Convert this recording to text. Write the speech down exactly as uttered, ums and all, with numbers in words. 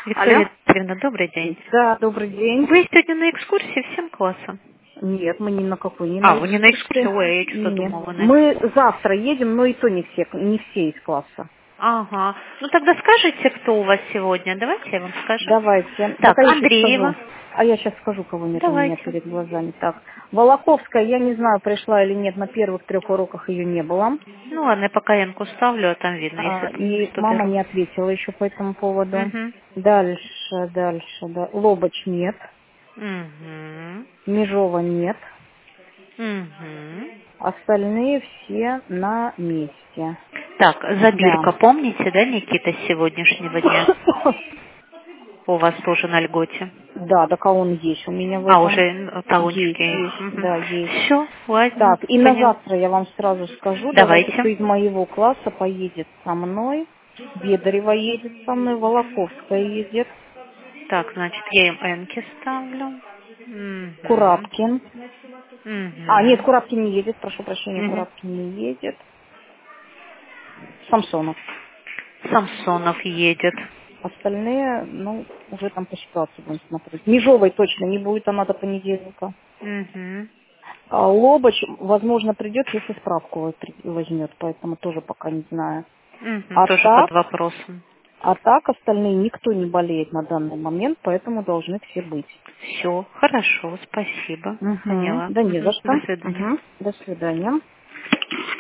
Алло. Виктория Дмитриевна, добрый день. Да, добрый день. Вы сегодня на экскурсии всем классом? Нет, мы ни на какой не А, на вы не на экскурсии. экскурсии? Ой, я что Нет. думала, вы на Мы экскурсии. завтра едем, но и то не все, не все из класса. Ага. Ну тогда скажите, кто у вас сегодня. Давайте я вам скажу. Давайте. Так, Так, а я сейчас Андреева. скажу. А я сейчас скажу, кого нет у меня Давайте. перед глазами. Так, Волоковская, я не знаю, пришла или нет, на первых трех уроках ее не было. Ну ладно, я пока Янку ставлю, а там видно, если А, там и что мама беру. не ответила еще по этому поводу. Угу. Дальше, дальше, да. Лобоч нет. Угу. Межова нет. Угу. Остальные все на месте. Так, Да. Забирка, помните, да, Никита, с сегодняшнего дня? У вас тоже на льготе. Да, так а он есть у меня в А, этом. уже м, талончики Есть, есть. есть, Угу. да, есть. Все, ладно, Так, и на понял. завтра я вам сразу скажу, давайте, кто Давайте. из моего класса поедет со мной. Бедарева едет со мной, Волоковская едет, Так, значит, я им энки ставлю. Угу. Курапкин. А, нет, Угу. Курапкин не едет, прошу прощения, Угу. Курапкин не едет. Самсонов. Самсонов едет. Остальные, ну, уже там по ситуации будем смотреть. Межовой точно не будет, она до понедельника. Угу. А Лобоч, возможно, придет, если справку при- возьмет, поэтому тоже пока не знаю. Угу. А Тоже под так, вопросом. а так остальные никто не болеет на данный момент, поэтому должны все быть. Все, хорошо, спасибо. Угу. Поняла. Да не за Угу. что. До свидания. Угу. До свидания.